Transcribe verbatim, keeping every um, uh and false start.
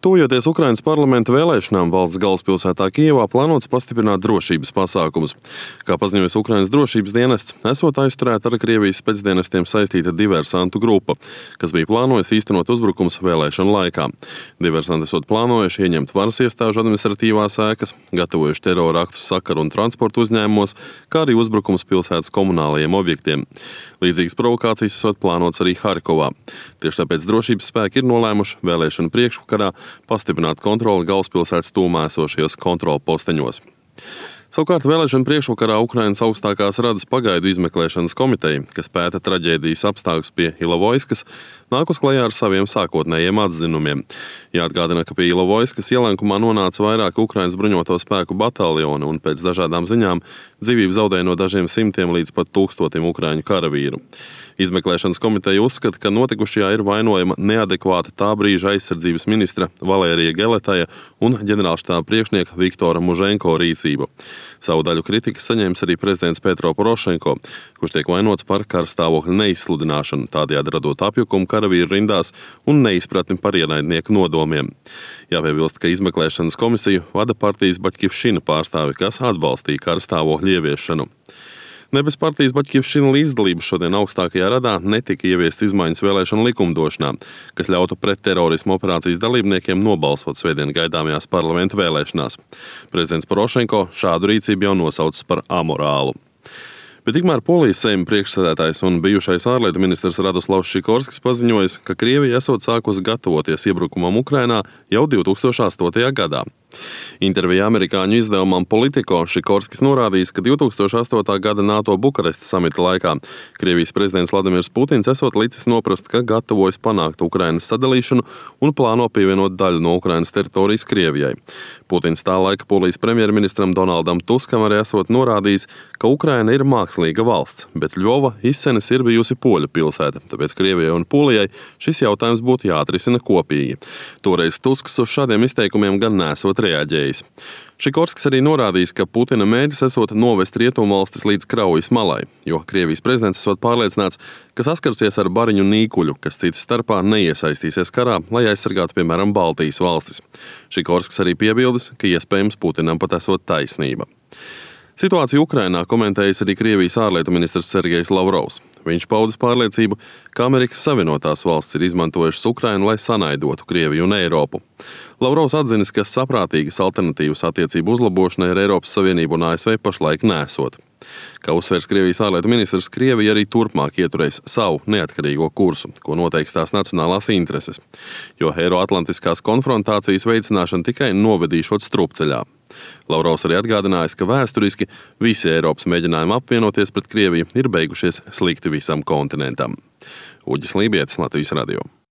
Tuvojoties Ukrainas parlamenta vēlēšanām, valsts galvaspilsētā Kijevā plānots pastiprināt drošības pasākumus. Kā paziņojas Ukrainas drošības dienests, esot aizturēta ar Krievijas spēcdienestiem saistīta diversantu grupa, kas bija plānojusi īstenot uzbrukums vēlēšanu laikā. Diversanti esot plānojuši ieņemt varas iestāžu administratīvās ēkas, gatavojuši terora aktus sakaru un transportu uzņēmumos, kā arī uzbrukums pilsētas komunālajiem objektiem. Līdzīgas provokācijas esot plānots arī Harkovā. Tieši tāpēc drošības spēki ir nolēmuši vēlēšanu priekšvakarā pastiprināt kontroli galvaspilsētas tūmā esošajos kontrolposteņos. Savukārt vēlēšanu priekšvakarā Ukrainas augstākās radas pagaidu izmeklēšanas komiteja, kas pēta traģēdijas apstākļus pie Ilovojskas, nākus klajā ar saviem sākotnējiem atzinumiem. Jāatgādina, ka pie Ilovojskas ielenkumā nonāca vairāki Ukrainas bruņoto spēku bataljoni un pēc dažādām ziņām dzīvību zaudēja no dažiem simtiem līdz pat tūkstotim ukraiņu karavīru. Izmeklēšanas komiteja uzskata, ka notikušajā ir vainojama neadekvāta tā brīža aizsardzības ministra Valērija Geletaja un ģenerālštāba priekšnieka Viktora Muženko rīcību. Savu daļu kritikas saņēmis arī prezidents Petro Porošenko, kurš tiek vainots par karstāvokļa neizsludināšanu, tādējādi radot apjukumu karavīru rindās un neizpratni par ienaidnieku nodomiem. Jāpiebilst, ka izmeklēšanas komisiju vada partijas Baķkivšina pārstāvi, kas atbalstīja karstāvokļa ieviešanu. Ne bez partijas Baķkivšina līdzdalības šodien augstākajā radā netika ieviests izmaiņas vēlēšanu likumdošanā, kas ļautu pretterorismu operācijas dalībniekiem nobalsot svētdien gaidāmajās parlamenta vēlēšanās. Prezidents Porošenko šādu rīcību jau nosaucis par amorālu. Bet tikmēr Polijas Seima priekšsēdētājs un bijušais ārlietu ministrs Radoslavs Šikorskis paziņojis, ka Krievija esot sākusi gatavoties iebrukumam Ukrainā jau divi tūkstoši astotajā gadā. Intervijā amerikāņu izdevumam Politico Šikorskis norādījis, ka divi tūkstoši astotā gada NATO Bukarestas samita laikā Krievijas prezidents Vladimirs Putins esot licis noprast, ka gatavojas panākt Ukrainas sadalīšanu un plāno pievienot daļu no Ukrainas teritorijas Krievijai. Putins tā laika Polijas premjerministram Donaldam Tuskam arī esot norādījis, ka Ukraina ir mākslīga valsts, bet Ļova izsenis ir bijusi poļu pilsēta, tāpēc Krievijai un Polijai šis jautājums būtu jāatrisina kopīgi. Toreiz Tusks uz šādiem izteikumiem gan nesot reaģējis. Šikorskis arī norādījis, ka Putina mērķis esot novest rietumvalstis līdz Kraujas malai, jo Krievijas prezidents esot pārliecināts, ka saskarsies ar bariņu nīkuļu, kas citas starpā neiesaistīsies karā, lai aizsargātu, piemēram, Baltijas valstis. Šikorskis arī piebildis, ka iespējams Putinam pat esot taisnība. Situāciju Ukrainā komentējis arī Krievijas ārlietu ministrs Sergejs Lavrovs. Viņš paudis pārliecību, ka Amerikas Savienotās valstis ir izmantojušas Ukrainu, lai sanaidotu Krieviju un Eiropu. Lavrovs atzinis, ka saprātīgas alternatīvas attiecību uzlabošanai ar Eiropas Savienību un A S V pašlaik nesot. Kā uzsvērs Krievijas ārlietu ministrs, Krievija arī turpmāk ieturēs savu neatkarīgo kursu, ko noteiks tās nacionālās intereses, jo eiroatlantiskās konfrontācijas veicināšana tikai novedīšot strupceļā. Lavrovs arī atgādinājis, ka vēsturiski visi Eiropas mēģinājumi apvienoties pret Krieviju ir beigušies slikti visam kontinentam. Uģis Lībietis, Latvijas radio.